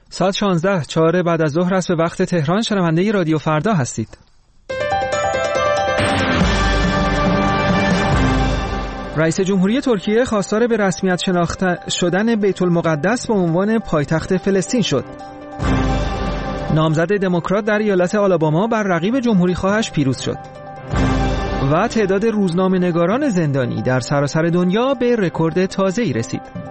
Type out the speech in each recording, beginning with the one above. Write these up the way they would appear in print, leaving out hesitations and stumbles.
ساعت 16:04 بعد از ظهر است به وقت تهران. شنونده رادیو فردا هستید. رئیس جمهوری ترکیه خواستار به رسمیت شناخته شدن بیت المقدس به عنوان پایتخت فلسطین شد. نامزد دموکرات در ایالت آلاباما بر رقیب جمهوری خواهش پیروز شد. و تعداد روزنامه‌نگاران زندانی در سراسر دنیا به رکورد تازه‌ای رسید.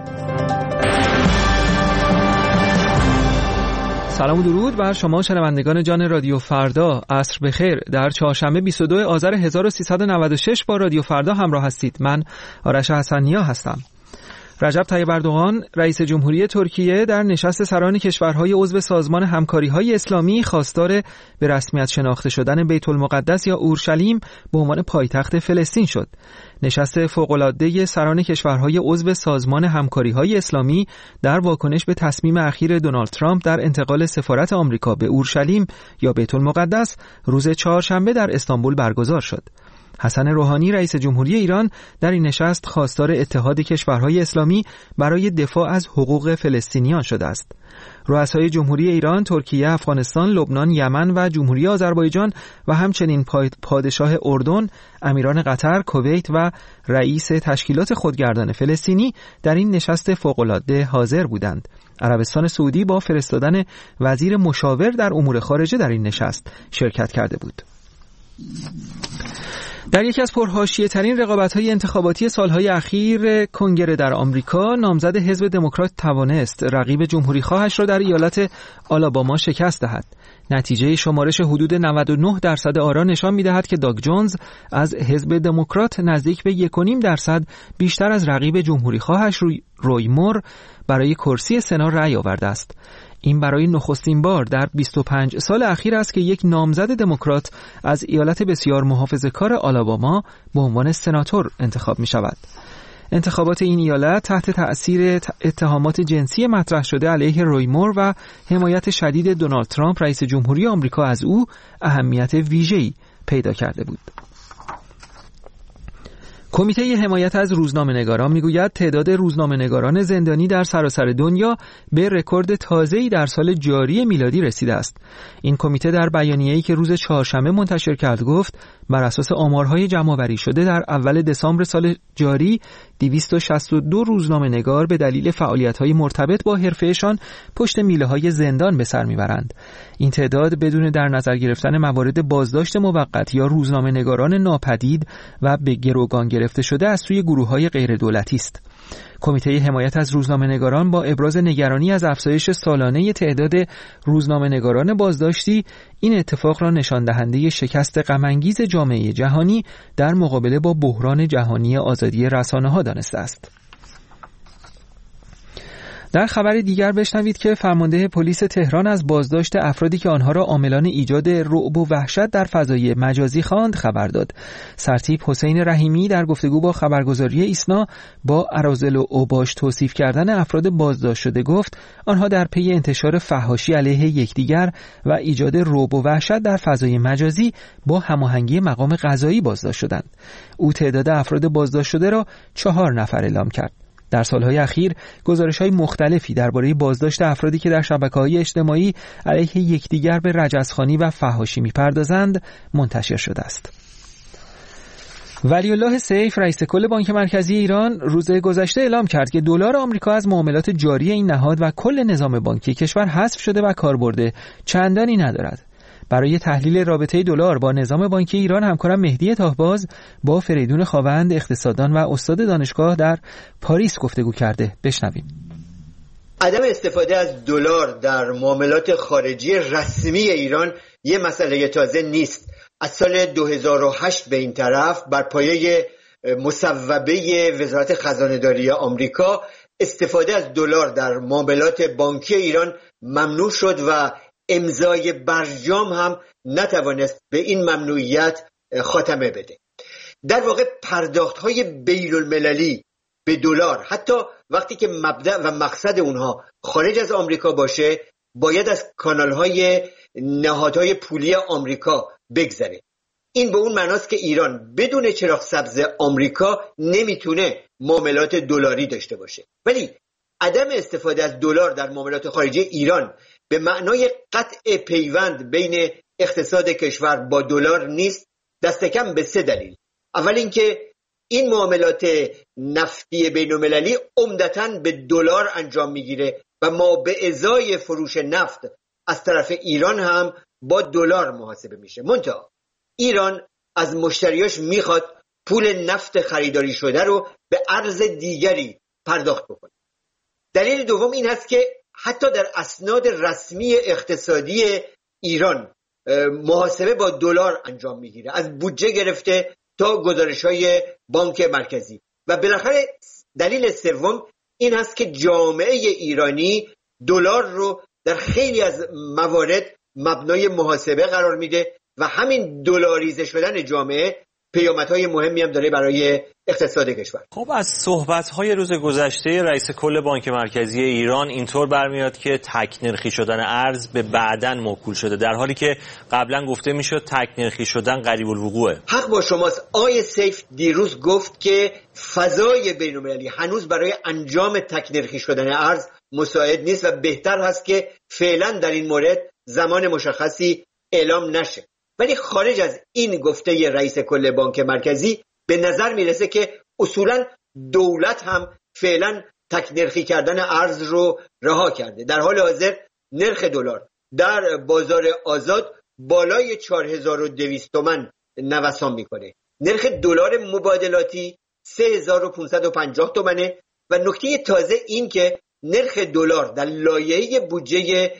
سلام و درود بر شما شنوندگان جان رادیو فردا. عصر بخیر. در چهارشنبه 22 آذر 1396 با رادیو فردا همراه هستید. من آرش حسنیا هستم. رجب طیب اردوغان رئیس جمهوری ترکیه در نشست سران کشورهای عضو سازمان همکاری‌های اسلامی خواستار به رسمیت شناخته شدن بیت المقدس یا اورشلیم به عنوان پایتخت فلسطین شد. نشست فوق‌العاده سران کشورهای عضو سازمان همکاری‌های اسلامی در واکنش به تصمیم اخیر دونالد ترامپ در انتقال سفارت آمریکا به اورشلیم یا بیت المقدس روز چهارشنبه در استانبول برگزار شد. حسن روحانی رئیس جمهوری ایران در این نشست خواستار اتحاد کشورهای اسلامی برای دفاع از حقوق فلسطینیان شده است. رؤسای جمهوری ایران، ترکیه، افغانستان، لبنان، یمن و جمهوری آذربایجان و همچنین پادشاه اردن، امیران قطر، کویت و رئیس تشکیلات خودگردان فلسطینی در این نشست فوق‌العاده حاضر بودند. عربستان سعودی با فرستادن وزیر مشاور در امور خارجه در این نشست شرکت کرده بود. در یکی از پرحاشیه ترین رقابت‌های انتخاباتی سالهای اخیر کنگره در آمریکا، نامزد حزب دموکرات توانست رقیب جمهوری خواهش را در ایالت آلاباما شکست دهد. نتیجه شمارش حدود 99% آرا نشان می‌دهد که داگ جونز از حزب دموکرات نزدیک به 1.5% بیشتر از رقیب جمهوری خواهش روی مور برای کرسی سنا رأی آورده است. این برای نخستین بار در 25 سال اخیر است که یک نامزد دموکرات از ایالت بسیار محافظه‌کار آلاباما به عنوان سناتور انتخاب می شود. انتخابات این ایالت تحت تأثیر اتهامات جنسی مطرح شده علیه روی مور و حمایت شدید دونالد ترامپ رئیس جمهوری آمریکا از او اهمیت ویژه‌ای پیدا کرده بود. کمیته حمایت از روزنامه‌نگاران میگوید تعداد روزنامه‌نگاران زندانی در سراسر دنیا به رکورد تازه‌ای در سال جاری میلادی رسیده است. این کمیته در بیانیه‌ای که روز چهارشنبه منتشر کرد گفت بر اساس آمارهای جمع‌آوری شده در اول دسامبر سال جاری 262 روزنامه‌نگار به دلیل فعالیت‌های مرتبط با حرفه‌شان پشت میله‌های زندان به سر میبرند. این تعداد بدون در نظر گرفتن موارد بازداشت موقت یا روزنامه‌نگاران ناپدید و به گروگان گرفته شده از سوی گروه‌های غیر دولتی است. کمیته حمایت از روزنامه‌نگاران با ابراز نگرانی از افزایش سالانه تعداد روزنامه‌نگاران بازداشتی این اتفاق را نشان دهنده شکست غم‌انگیز جامعه جهانی در مقابله با بحران جهانی آزادی رسانه‌ها دانسته است. در خبر دیگر بشنوید که فرمانده پلیس تهران از بازداشت افرادی که آنها را عاملان ایجاد رعب و وحشت در فضای مجازی خواند خبر داد. سرتیپ حسین رحیمی در گفتگو با خبرگزاری ایسنا با اراذل و اوباش توصیف کردن افراد بازداشت شده گفت آنها در پی انتشار فحاشی علیه یکدیگر و ایجاد رعب و وحشت در فضای مجازی با هماهنگی مقام قضایی بازداشت شدند. او تعداد افراد بازداشت شده را 4 نفر اعلام کرد. در سالهای اخیر گزارش‌های مختلفی درباره بازداشت افرادی که در شبکه‌های اجتماعی علیه یکدیگر به رجزخوانی و فحاشی می‌پردازند منتشر شده است. ولی الله سیف رئیس کل بانک مرکزی ایران روز گذشته اعلام کرد که دلار آمریکا از معاملات جاری این نهاد و کل نظام بانکی کشور حذف شده و کاربرد چندانی ندارد. برای تحلیل رابطه دلار با نظام بانکی ایران همکارم مهدی طاهباز با فریدون خاوند اقتصاددان و استاد دانشگاه در پاریس گفتگو کرده. بشنویم. عدم استفاده از دلار در معاملات خارجی رسمی ایران یه مسئله تازه نیست. از سال 2008 به این طرف بر پایه مصوبه وزارت خزانه‌داری آمریکا استفاده از دلار در معاملات بانکی ایران ممنوع شد و امضای برجام هم نتوانست به این ممنوعیت خاتمه بده. در واقع پرداخت‌های بین‌المللی به دلار حتی وقتی که مبدأ و مقصد اونها خارج از آمریکا باشه باید از کانال‌های نهادهای پولی آمریکا بگذره. این به اون معناست که ایران بدون چراغ سبز آمریکا نمیتونه معاملات دلاری داشته باشه. ولی عدم استفاده از دلار در معاملات خارجی ایران به معنای قطع پیوند بین اقتصاد کشور با دلار نیست، دست کم به 3 دلیل. اول اینکه این معاملات نفتی بین‌المللی عمدتاً به دلار انجام میگیره و ما به ازای فروش نفت از طرف ایران هم با دلار محاسبه میشه. منتها ایران از مشتریاش میخواد پول نفت خریداری شده رو به ارز دیگری پرداخت بکنه. دلیل دوم این هست که حتی در اسناد رسمی اقتصادی ایران محاسبه با دلار انجام میگیره، از بودجه گرفته تا گزارش‌های بانک مرکزی. و بالاخره دلیل سوم این هست که جامعه ایرانی دلار رو در خیلی از موارد مبنای محاسبه قرار میده و همین دلاریزه شدن جامعه پیامدهای مهمی هم داره برای اقتصاد کشور. خب از صحبت‌های روز گذشته رئیس کل بانک مرکزی ایران اینطور برمیاد که تک نرخی شدن ارز به بعداً موکول شده، در حالی که قبلا گفته میشد تک نرخی شدن قریب الوقوعه. حق با شماست. آقای سیف دیروز گفت که فضای بین‌المللی هنوز برای انجام تک نرخی شدن ارز مساعد نیست و بهتر هست که فعلا در این مورد زمان مشخصی اعلام نشه. ولی خارج از این گفته رئیس کل بانک مرکزی به نظر میرسه که اصولا دولت هم فعلا تک نرخی کردن ارز رو رها کرده. در حال حاضر نرخ دلار در بازار آزاد بالای 4200 تومان نوسان میکنه. نرخ دلار مبادلاتی 3550 تومانه و نکته تازه این که نرخ دلار در لایحه بودجه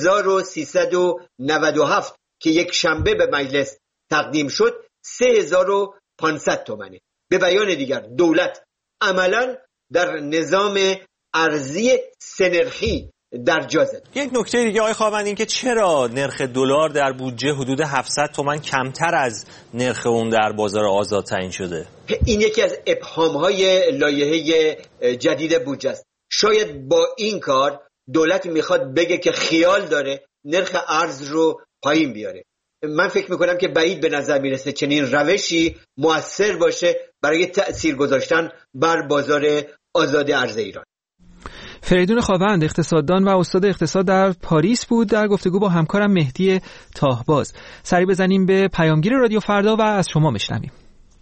1397 که یک شنبه به مجلس تقدیم شد 3500 تومانه. به بیان دیگر دولت عملاً در نظام ارزی سه‌نرخی در جا زد. یک نکته دیگه آقای خواوند این که چرا نرخ دلار در بودجه حدود 700 تومان کمتر از نرخ اون در بازار آزاد تعیین شده؟ این یکی از ابهام‌های لایحه جدید بودجه است. شاید با این کار دولت میخواد بگه که خیال داره نرخ ارز رو پایین بیاره. من فکر میکنم که بعید به نظر میرسه چنین روشی مؤثر باشه برای تأثیر گذاشتن بر بازار آزاد ارز ایران. فریدون خواوند اقتصاددان و استاد اقتصاد در پاریس بود در گفتگو با همکارم مهدی تاهباز. سری بزنیم به پیامگیر رادیو فردا و از شما میشنویم.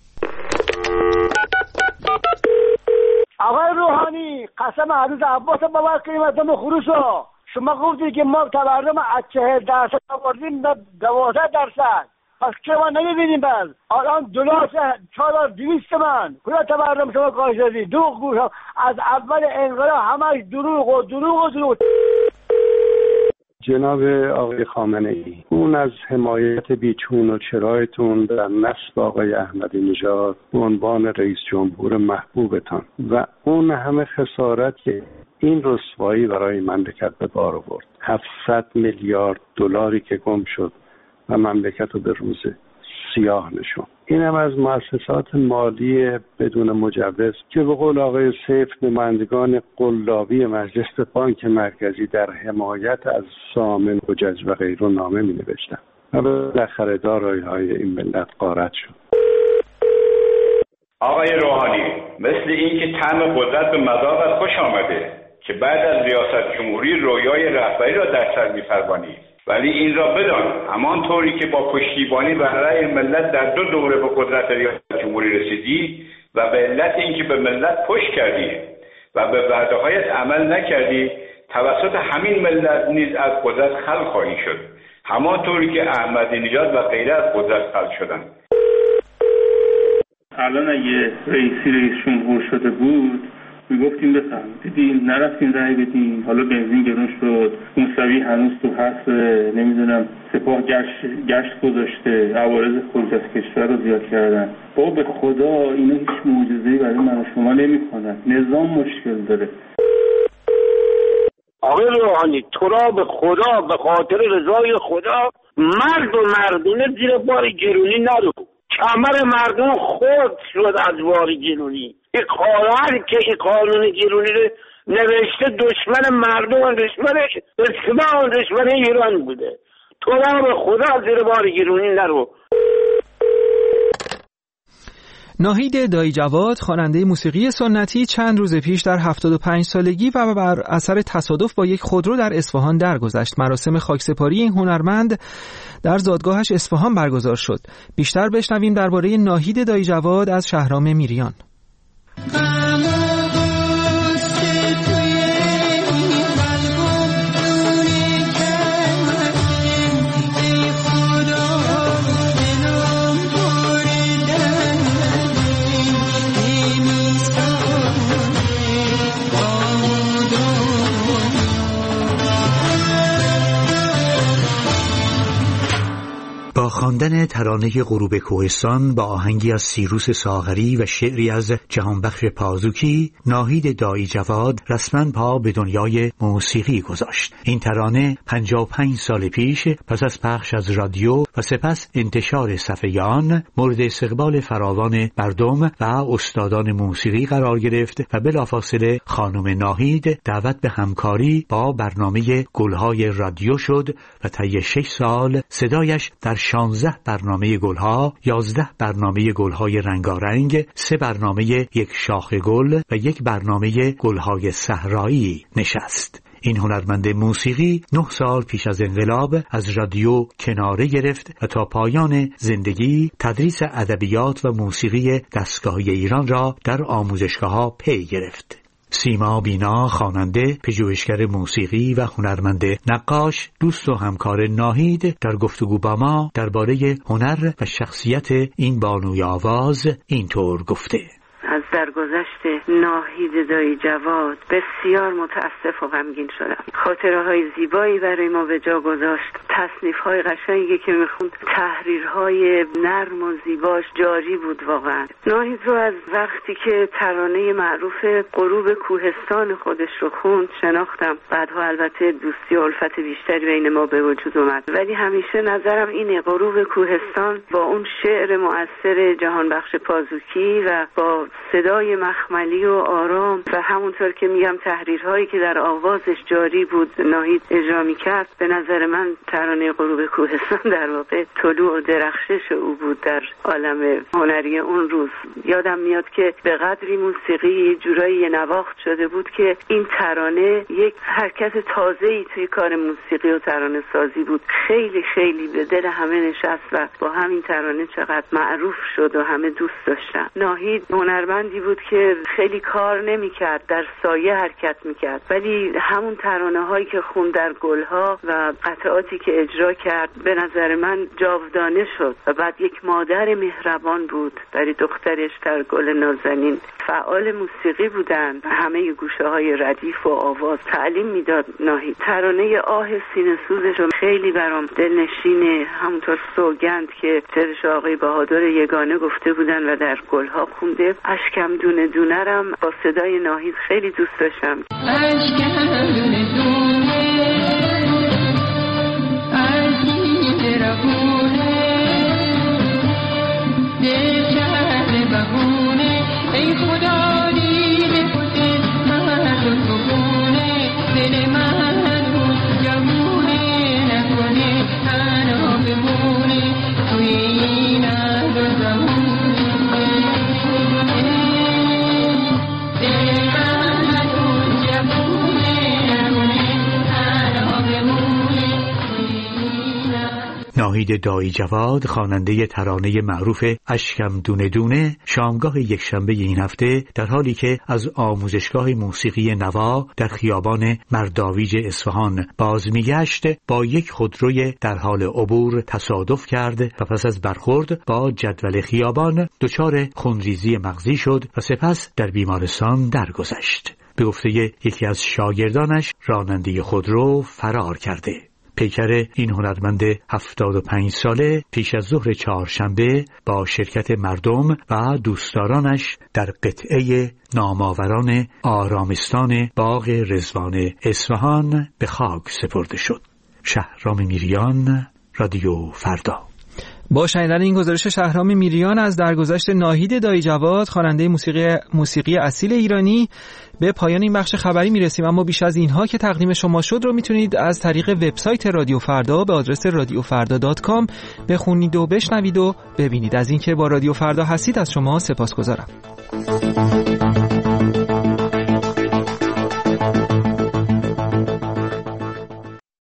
آقای روحانی قسم عروض عباس بابا قیمتم خروشو شما گفتی که ما تورم از 40% آوردیم به 12%. پس که ما نمیبینیم بعد الان دلار 4200 تومان کجا تورم شما کاش دادی؟ دروغ گوش از اول انقلاب همش دروغ و دروغ و دروغ. جناب آقای خامنه‌ای، اون از حمایت بیچون و چرایتون در نسل آقای احمدی نژاد به عنوان رئیس جمهور محبوبتان و اون همه خسارت که این رسوایی برای مملکت به بار آورد، 700 میلیارد دلاری که گم شد و مملکت رو به روز سیاه نشون. این هم از مؤسسات مالی بدون مجوز که به قول آقای سیف نمایندگان قلابی مجلس بانک مرکزی در حمایت از سامن حجج و غیره نامه می نوشتن و بالاخره دارایی‌های این ملت غارت شد. آقای روحانی، مثل این که طعم قدرت به مذاقت خوش آمده که بعد از ریاست جمهوری رویای رهبری را در سر می‌فروانی، ولی این را بدان همانطوری که با پشتیبانی و رأی ملت در 2 دوره به قدرت ریاست جمهوری رسیدی و به علت اینکه به ملت پشت کردی و به وعده‌هایت عمل نکردی توسط همین ملت نیز از قدرت خلع خواهی شد، همانطوری که احمدی نژاد و غیره از قدرت خلع شدند. الان اگه رئیس جمهور شده بود میگفتیم بفهم دیدین نرفتین رای بدین، حالا بنزین گرون شد، موسوی هنوز تو هست، نمیدونم سپاه گشت گذاشته، عوارض خروج از کشور رو زیاد کردن. بابا به خدا اینا هیچ معجزه‌ای برای من و شما نمیکنن، نظام مشکل داره. آقای روحانی تو را به خدا به خاطر رضای خدا مرد و مردونه زیر بار گرونی نرو. کمر مردم خود شد از بار گرونی. این قانون که این قانون گرونی رو نوشته دشمن مردم و دشمن اسلام و دشمن ایران بوده. تو را به خدا زیر بار گرونی نرو. ناهید دایجواد خواننده موسیقی سنتی چند روز پیش در 75 سالگی و بر اثر تصادف با یک خودرو در اصفهان درگذشت. مراسم خاکسپاری این هنرمند در زادگاهش اصفهان برگزار شد. بیشتر بشنویم درباره ناهید دایجواد از شهرام میریان. خواندن ترانه غروب کوهستان با آهنگی از سیروس ساغری و شعری از جهانبخش پازوکی، ناهید دایجواد رسما پا به دنیای موسیقی گذاشت. این ترانه 55 سال پیش پس از پخش از رادیو و سپس انتشار صفحه آن مورد استقبال فراوان مردم و استادان موسیقی قرار گرفت و بلافاصله خانم ناهید دعوت به همکاری با برنامه گلهای رادیو شد و طی 6 سال صدایش در 16 برنامه گلها، 11 برنامه گلهای رنگارنگ، 3 برنامه یک شاخ گل و 1 برنامه گلهای صحرایی نشست. این هنرمند موسیقی 9 سال پیش از انقلاب از رادیو کناره گرفت و تا پایان زندگی تدریس ادبیات و موسیقی دستگاهی ایران را در آموزشگاه‌ها پی گرفت. سیما بینا، خواننده، پژوهشگر موسیقی و هنرمند نقاش، دوست و همکار ناهید، در گفتگو با ما درباره هنر و شخصیت این بانوی آواز اینطور گفته: از درگذشت ناهید دایجواد بسیار متاسف و غمگین شدم. خاطره‌های زیبایی برای ما به جا گذاشت، تصنیف‌های قشنگی که می‌خوند، تحریرهای نرم و زیباش جاری بود. واقعا ناهید رو از وقتی که ترانه معروف غروب کوهستان خودش رو خوند شناختم. بعدها البته دوستی و الفت بیشتری بین ما به وجود اومد، ولی همیشه نظرم اینه غروب کوهستان با اون شعر مؤثر جهانبخش پازوکی و با صدای مخملی و آرام و همونطور که میگم تحریرهایی که در آوازش جاری بود ناهید اجرا میکرد، به نظر من ترانه غروب کوهستان در واقع طلوع و درخشش او بود در عالم هنری اون روز. یادم میاد که به قدری موسیقی جورایی نواخت شده بود که این ترانه یک حرکت تازه‌ای توی کار موسیقی و ترانه سازی بود. خیلی خیلی به دل همه نشست و با همین ترانه چقدر معروف شد و همه دوست داشتن. ناهید هنرمندی بود که خیلی کار نمی‌کرد، در سایه حرکت می‌کرد، ولی همون ترانه‌هایی که خوند در گلها و قطعاتی که اجرا کرد به نظر من جاودانه شد. و بعد یک مادر مهربان بود برای دخترش در گل نازنین. فعال موسیقی بودن و همه گوشه‌های ردیف و آواز تعلیم میداد ناهید. ترانه آه سینه سوزش خیلی برام دلنشینه، همونطور سوگند که چرش آقای بهادر یگانه گفته بودن و در گلها خونده. اشکم دونه دونه رم با صدای ناهید خیلی دوست داشتم. اشکم دونه دونه اشکی دربونه دل شهر بهونه ای خدا دیده خودت مردم بگونه دل مردم جمونه نکنه تنها بمونه توی این عدو زمونه. ناهید دایجواد، خواننده ترانه معروف اشکم دونه دونه، شامگاه یکشنبه این هفته در حالی که از آموزشگاه موسیقی نوا در خیابان مرداویج اصفهان باز میگشت با یک خودروی در حال عبور تصادف کرد و پس از برخورد با جدول خیابان دچار خونریزی مغزی شد و سپس در بیمارستان درگذشت. به گفته یکی از شاگردانش راننده خودرو فرار کرده. پیکر این هنرمند 75 ساله پیش از ظهر چهارشنبه با شرکت مردم و دوستدارانش در قطعه نامآوران آرامستان باغ رضوان اصفهان به خاک سپرده شد. شهرام میریان، رادیو فردا. با شنیدن این گزارش شهرام میریان از درگذشت ناهید دایجواد، خواننده موسیقی اصیل ایرانی، به پایان این بخش خبری میرسیم. اما بیش از اینها که تقدیم شما شد رو میتونید از طریق وبسایت رادیو فردا به آدرس radiofarda.com بخونید و بشنوید و ببینید. از اینکه با رادیو فردا هستید از شما سپاسگزارم.